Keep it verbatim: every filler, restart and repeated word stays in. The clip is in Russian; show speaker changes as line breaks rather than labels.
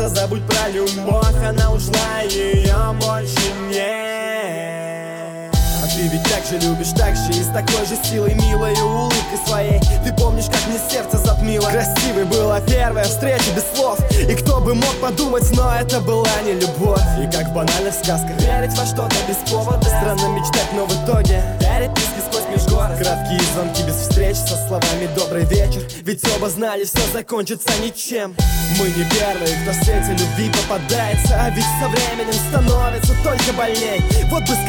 забудь про любовь. Она ушла, ее больше нет. А ты ведь так же любишь, так же и с такой же силой, милой улыбкой своей. Ты помнишь, как мне сердце затмило? Красивой была первая встреча без слов, и кто бы мог подумать, но это была не любовь. И как банально в сказках верить во что-то без повода, странно мечтать, но в итоге переписки сквозь межгород, краткие звонки без встреч со словами «добрый вечер». Ведь оба знали, все закончится ничем. Мы не первые, кто в сети любви попадается, а ведь со временем становится только больней. Вот бы